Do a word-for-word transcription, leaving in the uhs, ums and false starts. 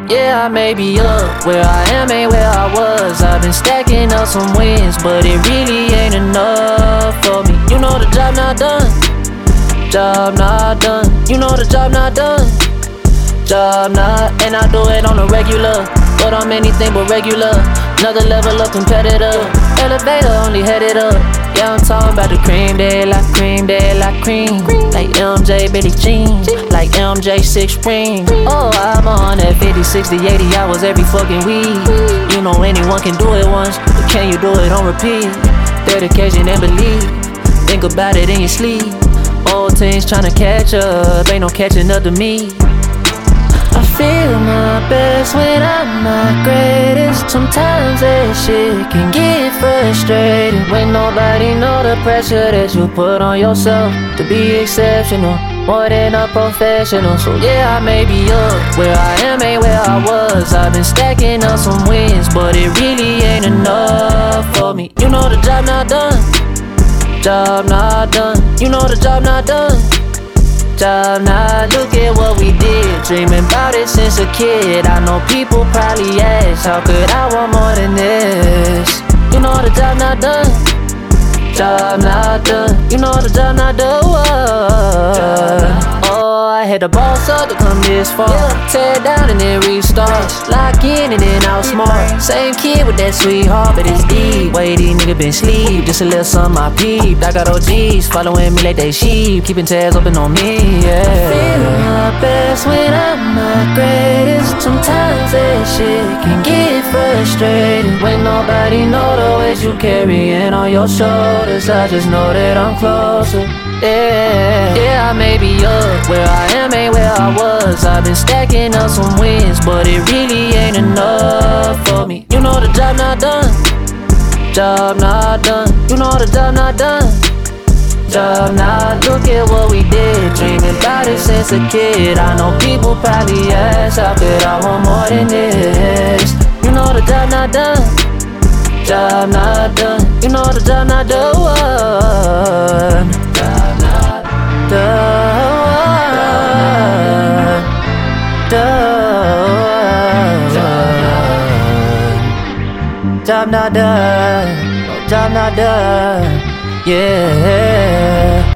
Yeah, I may be up, where I am ain't where I was. I've been stacking up some wins, but it really ain't enough for me. You know the job not done, job not done. You know the job not done, job not. And I do it on a regular, but I'm anything but regular. Another level of competitor, elevator only headed up. Yeah, I'm talking about the cream, they like cream, they like cream. Like M J, Billie Jean, like M J six ring. Oh, I'm on that fifty, sixty, eighty hours every fucking week. You know anyone can do it once, but can you do it on repeat? Dedication and belief, think about it in your sleep. Old teens tryna catch up, ain't no catching up to me. I feel my best when I'm my greatest. Sometimes that shit can get frustrating when nobody know the pressure that you put on yourself to be exceptional, more than a professional. So yeah, I may be up, where I am ain't where I was. I've been stacking up some wins, but it really ain't enough for me. You know the job not done, job not done. You know the job not done, job not. Look at what we did, dreaming about it since a kid. I know people probably ask, how could I want more than this? You know the job not done, job not done. You know the job not done. Oh, I had to boss up to come this far. Tear down and then restart, lock in and then outsmart. Same kid with that sweet heart, but it's deep. Way these niggas been sleep, just a little something I peeped. I got O Gs following me like they sheep, keeping tabs open on me, yeah. I feel my best when I'm my greatest. Sometimes that shit can get frustrating when nobody know the weight you carrying on your shoulders. I just know that I'm closer, yeah. Yeah, I may be up, where I am ain't where I was. I've been stacking up some wins, but it really ain't enough for me. You know the job not done, job not done. You know the job not done, job not. Look at what we did, dreaming about it since a kid. I know people probably ask, how could I want more than this? You know the job not done, job not done. You know the job not done, job not done, done, job not done, job not done, yeah.